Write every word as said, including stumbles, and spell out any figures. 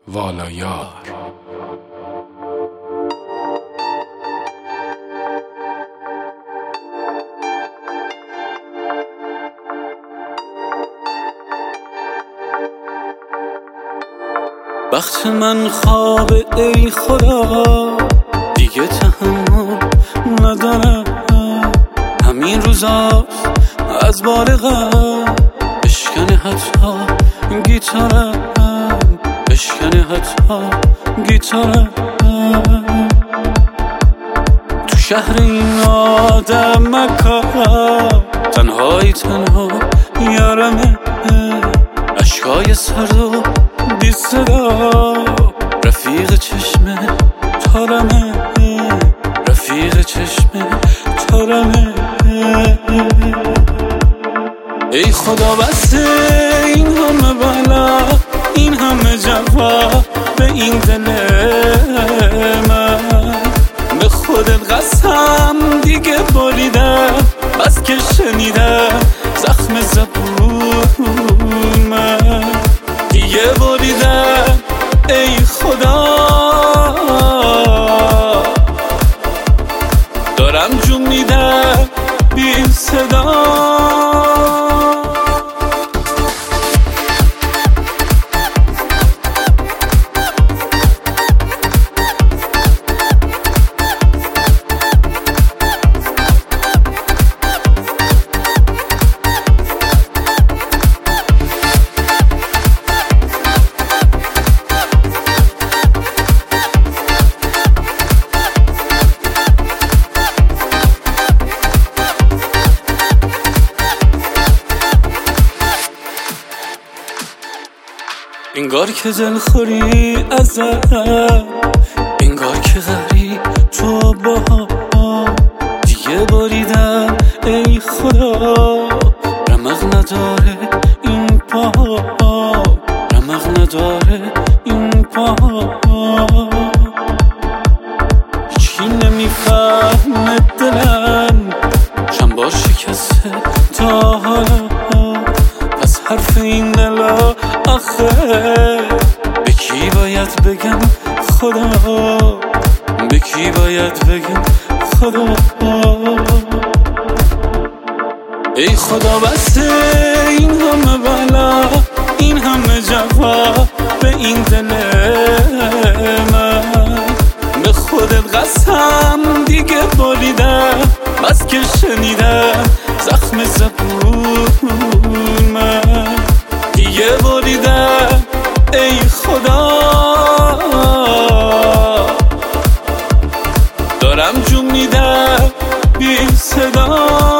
والایار. وقت من خواب ای خدا، دیگه تحمل ندارم. همین روزاست از بال غم بشکنه حتی گیتارم، بشکنه حتی گیتارم. تو شهر این آدم مکارم، تنهایی تنها یارمه. عشقای سرد و بی صدا رفیق چشم تارمه، رفیق چشم تارمه. ای خدا بسه این همه بلا، این همه جفا به این دل من. به خودت قسم دیگه بریدم، بس که شنیدم زخم زبون من. دیگه بریدم ای خدا، دارم جون میدم بی صدا. انگار که دلخوری ازم، انگار که غریب تو با دیگه بریدم ای خدا. رمق نداره این پا، رمق نداره این پا. هیچی نمیفهمه دلم، چند بار شکسته تا حالا. پس حرف این دلا آخه به کی باید بگم خدا، به کی باید بگم خدا. ای خدا بسه این همه بلا، این همه جفا به این دل من. به خودت قسم دیگه بریدم، بس که شنیدم زخم زبون من. دیگه بریدم ای خدا، دارم جون میدم بی صدا.